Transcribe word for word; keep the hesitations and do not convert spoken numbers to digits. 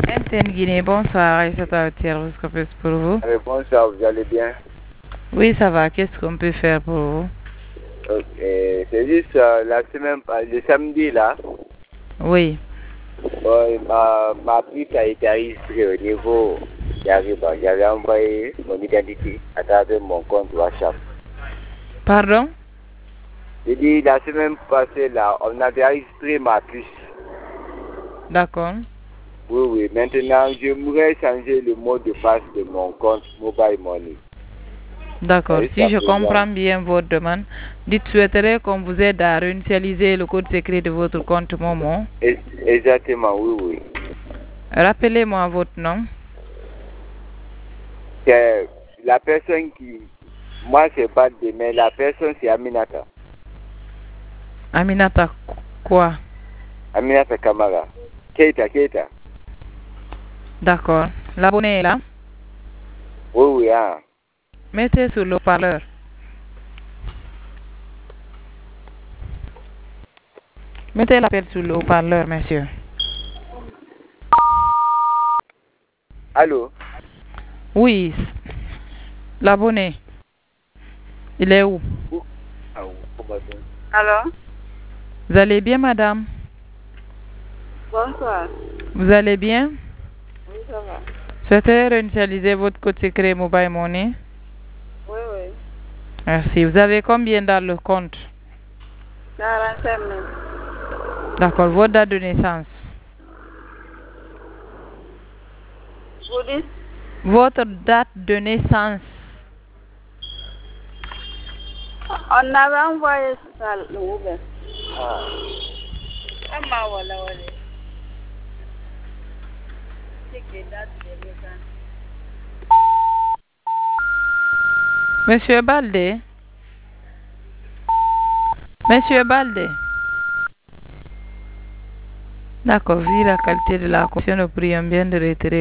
Interne Guinée, bonsoir, Aïssata Otier, ce qu'on peut pour vous? Allez, bonsoir, vous allez bien? Oui, ça va, qu'est-ce qu'on peut faire pour vous? Ok, c'est juste euh, la semaine, le samedi là, Oui. euh, ma, ma prise a été enregistrée au niveau d'Ariba. J'avais envoyé mon identité à travers mon compte WhatsApp. Pardon? J'ai dit la semaine passée là, on avait enregistré ma puce. D'accord. Oui, oui. Maintenant, j'aimerais changer le mot de passe de mon compte Mobile Money. D'accord. Et Si ça je présente- comprends bien votre demande, dites souhaiterez qu'on vous aide à réinitialiser le code secret de votre compte Momo. Ex- Exactement, oui, oui. Rappelez-moi votre nom. C'est la personne qui. Moi, c'est pas de, mais la personne, c'est Aminata. Aminata quoi? Aminata Kamara. Keita, Keita. D'accord. L'abonné est là. Oui, oui, hein. Mettez sur le parleur. Mettez l'appel sur le haut-parleur, monsieur. Allô? Oui. L'abonné. Il est où? Ah, oui, comment ça? Alors, Vous allez bien, madame? bonsoir. Vous allez bien? Oui, ça va. Souhaitez réinitialiser votre code secret Mobile Money? Oui, oui. Merci. Vous avez combien dans le compte? quarante-cinq mille. D'accord. Votre date de naissance? Vous dites, Votre date de naissance? on avait envoyé ça le Uber. Ah. Comment voilà, voilà. C'est que date de naissance. Monsieur Balde? Monsieur Balde? D'accord. Vu la qualité de la connexion, nous prions bien de retirer